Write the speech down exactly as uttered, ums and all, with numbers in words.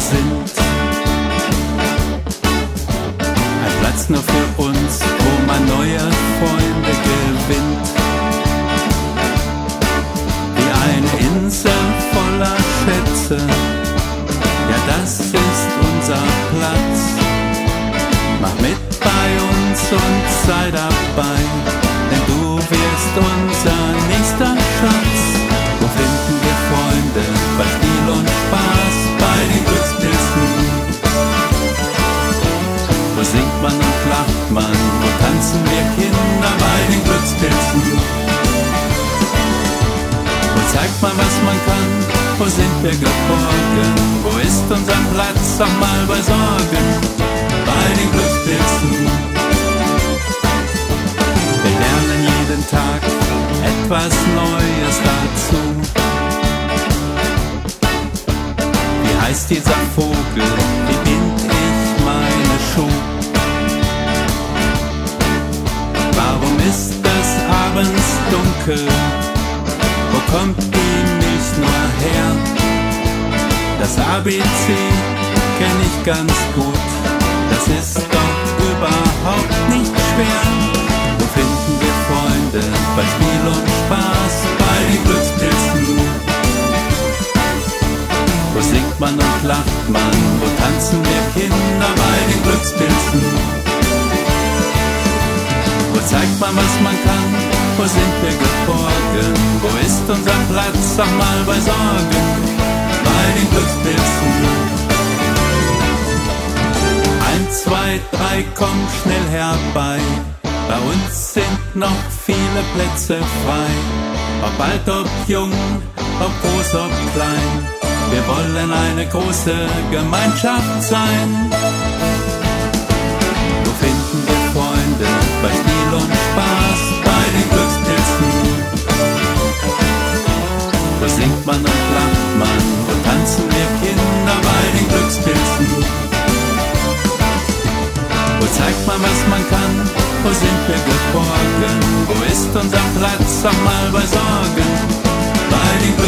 sind. Ein Platz nur für uns, wo man neue Freunde gewinnt. Wie eine Insel voller Schätze, ja das ist unser Platz. Mach mit bei uns und sei dabei, denn du wirst unser nächster Schatz. Wo finden wir Freunde? Bei Spiel und Spaß, bei den Glückspilzen. Wo singt man und lacht man? Wo tanzen wir Kinder? Bei den Glückspilzen. Wo zeigt man, was man kann? Wo sind wir geborgen? Wo ist unser Platz? Sag mal bei Sorgen. Bei den Glückspilzen. Wir lernen jeden Tag etwas Neues dazu. Wie heißt dieser Vogel? Wie bind ich meine Schuhe? Warum ist es abends dunkel? Wo kommt die Milch nur her? Das A B C kenn ich ganz gut. Das ist doch überhaupt nicht schwer. Wo finden wir Freunde? Bei Spiel und Spaß, bei den Glückspilzen. Wo singt man und lacht man? Wo tanzen wir Kinder? Bei den Glückspilzen. Wo zeigt man, was man kann? Wo sind wir geborgen? Wo ist unser Platz? Sag mal bei Sorgen. Bei den Glückspilzen. Eins, zwei, drei, komm schnell herbei. Bei uns sind noch viele Plätze frei. Ob alt, ob jung, ob groß, ob klein. Wir wollen eine große Gemeinschaft sein. Wo finden wir Freunde? Bei Spiel und Spaß, bei den Glückspilzen. Wo singt man und lacht man? Wo tanzen wir Kinder? Bei den Glückspilzen. Wo zeigt man, was man kann? Wo sind wir geborgen? Wo ist unser Platz? Sag mal bei Sorgen. Bei den